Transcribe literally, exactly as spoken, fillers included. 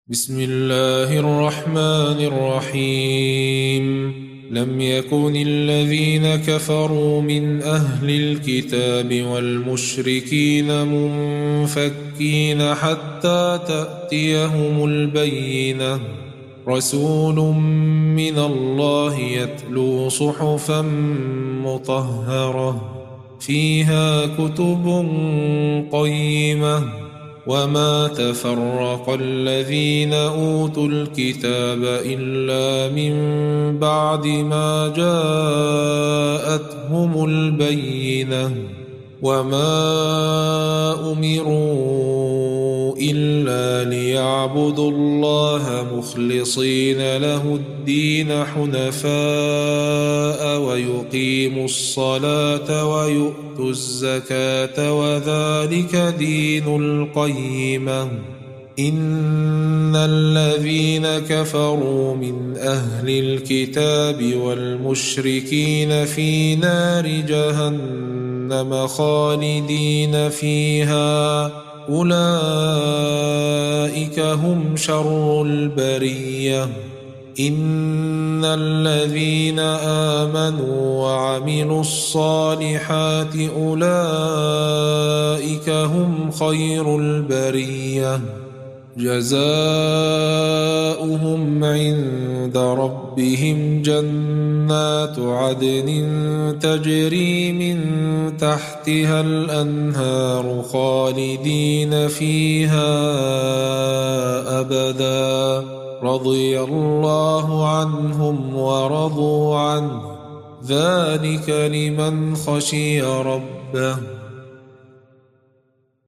بسم الله الرحمن الرحيم لم يكن الذين كفروا من أهل الكتاب والمشركين منفكين حتى تأتيهم البينة رسول من الله يتلو صحفا مطهرة فيها كتب قيمة وما تفرق الذين أوتوا الكتاب إلا من بعد ما جاءتهم البينة وما أمروا إلا ليعبدوا الله مخلصين له الدين حنفاء ويقيموا الصلاة ويؤتوا الزكاة وذلك دين القيمة إن الذين كفروا من أهل الكتاب والمشركين في نار جهنم خالدين فيها أولئك هم شر البرية إن الذين آمنوا وعملوا الصالحات أولئك هم خير البرية جزاؤهم عند ربهم جنات عدن تجري من تحتها الأنهار خالدين فيها أبدا رضي الله عنهم ورضوا عنه ذلك لمن خشي ربه